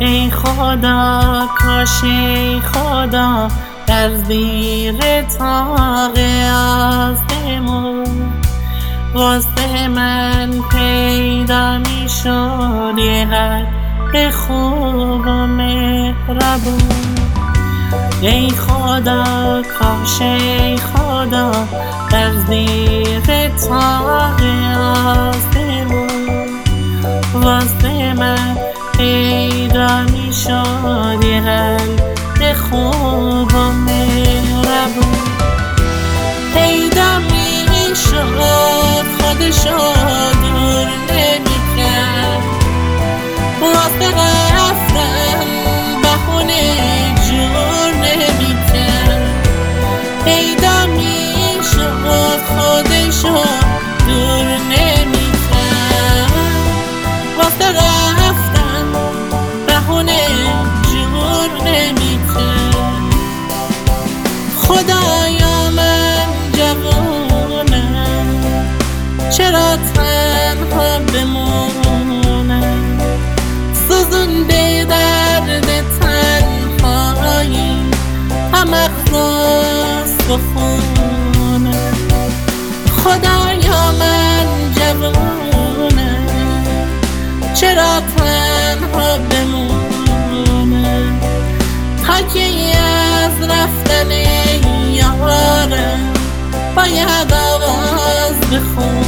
ای خدا کاش ای خدا در زیر طاق آسمون واسه من پیدا میشد یه حق خوب و مهربون. ای خدا کاش ای خدا در زیر طاق آسمون واسه من پیدا میشد یه حق خوب و مهربون. پیدا میشد خودشو دور نمیکرد واسه رفتن بهونه جور نمیکرد. پیدا میشد خودشو دور نمیکرد واسه رفتن بهونه جور نمیکرد. خدایا من جوونم چرا تنها بمونم سوزونده درد تنهایی هم اخلاص بخونم. خدایا من جوونم چرا تنها بمونم حکی از رفتن یارم باید آواز بخونم.